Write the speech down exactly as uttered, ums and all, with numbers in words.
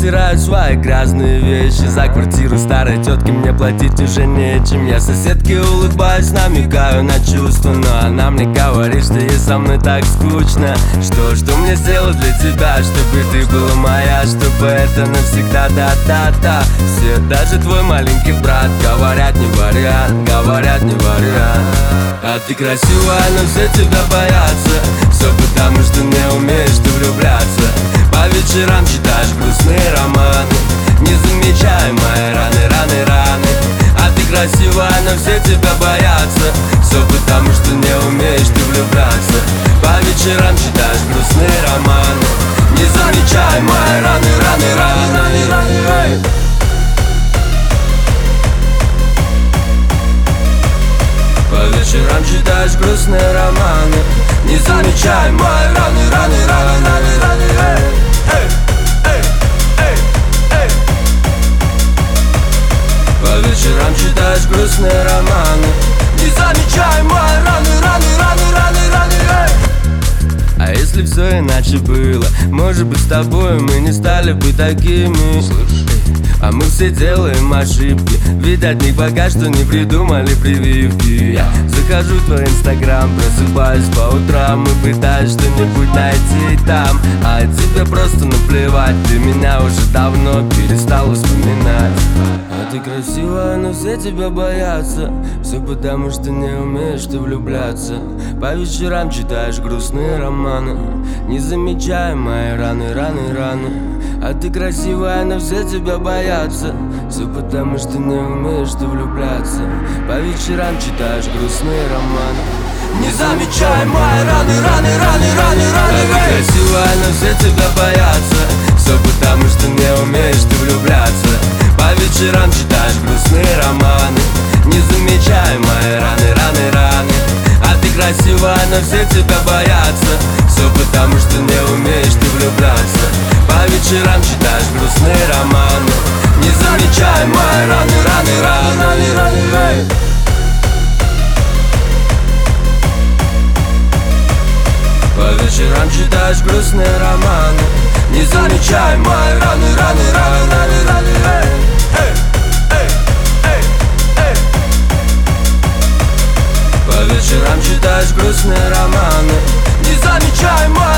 стираю свои грязные вещи. За квартиру старой тетки мне платить уже нечем. Я соседке улыбаюсь, намекаю на чувства, но она мне говорит, что ей со мной так скучно. Что, что мне сделать для тебя, чтобы ты была моя, чтобы это навсегда, да-да-да. Все, даже твой маленький брат говорят не вариант, говорят не вариант. А ты красивая, но все тебя боятся. Все потому, что не умеешь ты влюбляться. По вечерам читаешь грустные романы, не замечая мои раны, раны, раны. А ты красивая, но все тебя боятся. Все потому, что не умеешь ты влюбляться. По вечерам читаешь грустные романы, не замечая мои раны, раны, раны, раны. По вечерам читаешь грустные романы, не замечай мои раны, раны, раны, раны, раны. Эй, эй, эй, эй. По вечерам читаешь грустные романы, не замечай мои раны, раны, раны, раны, раны, эй. А если все иначе было, может быть, с тобой мы не стали бы такими. А мы все делаем ошибки, ведь от них пока что не придумали прививки. Я захожу в твой инстаграм, просыпаюсь по утрам и пытаюсь что-нибудь найти там. А тебе просто наплевать, ты меня уже давно перестал вспоминать. А ты красивая, но все тебя боятся. Все потому, что не умеешь ты влюбляться. По вечерам читаешь грустные романы, не замечая мои раны, раны, раны. А ты красивая, но все тебя боятся. Все потому, что не умеешь ты влюбляться. По вечерам читаешь грустные романы, не замечай мои раны, раны, раны, раны, раны. А ты красивая, но все тебя боятся. Все потому, что не умеешь ты влюбляться. По вечерам читаешь грустные романы, не замечай мои раны, раны, раны. А ты красивая, но все тебя боятся. Все потому, что не умеешь ты влюбляться. По вечерам читаешь грустные романы, не замечай мои раны, раны, раны, раны. По вечерам читаешь грустные романы, не замечай мои раны, раны, раны, раны, раны. Эй, эй, эй, эй. По вечерам читаешь грустные романы, не замечай мои